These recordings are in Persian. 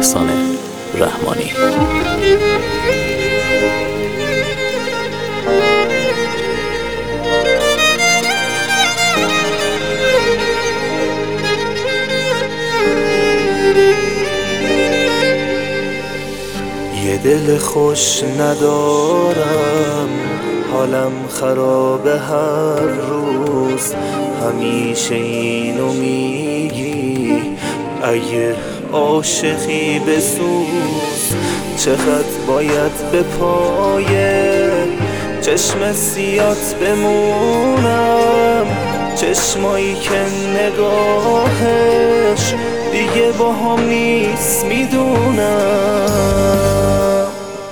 احسان رحمانی. یه دل خوش ندارم، حالم خرابه هر روز. همیشه اینو میگی اگه عاشقی بسوز. چقدر باید به پای چشم سیات بمونم، چشمایی که نگاهش دیگه با هم نیست میدونم.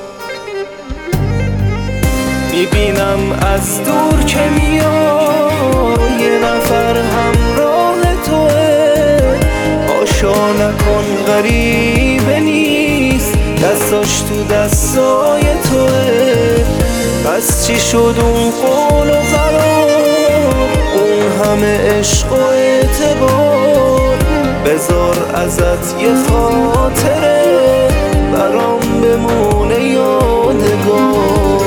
میبینم از دور که میای، یه نفر همراه توه. آشا نکن غریبه نیست، دستاش تو دستای توه. پس چی شد اون قول و قرار، اون همه عشق و اعتبار؟ بذار ازت یه خاطره برام بمونه یادگار.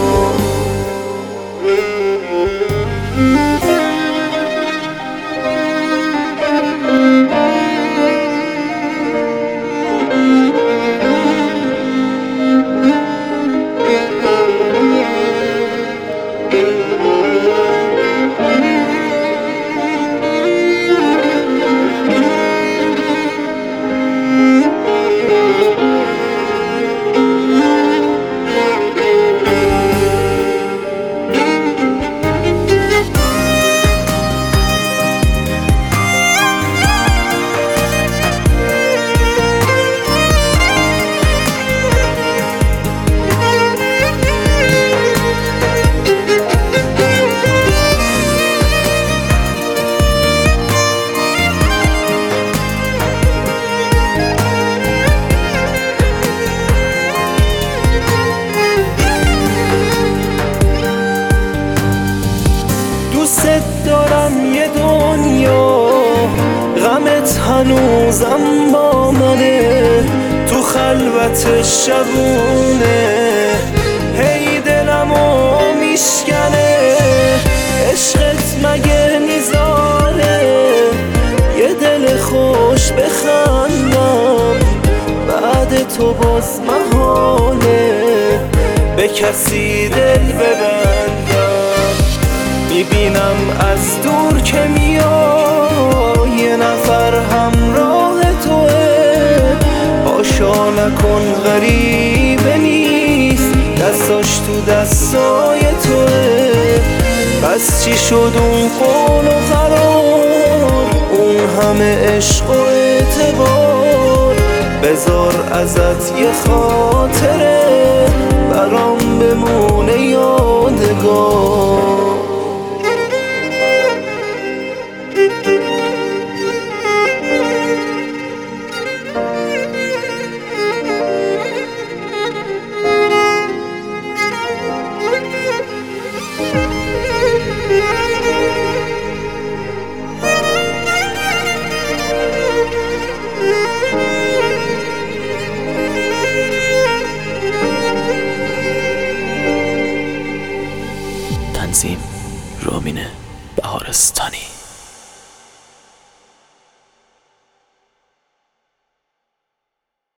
دوست دارم یه دنیا، غمت هنوزم با منه. تو خلوت شبونه هی دلمو میشکنه. عشقت مگه میذاره یه دل خوش بخندم؟ بعد تو باز محاله به کسی دل ببندم. میبینم از دور که میای، یه نفر همراه توه. آشا نکن غریبه نیست، دستاش تو دستای توه. پس چی شد اون قول و قرار، اون همه عشق و اعتبار؟ بذار ازت یه خاطره برام بمونه یادگار. تنظیم رامین بهارستانی.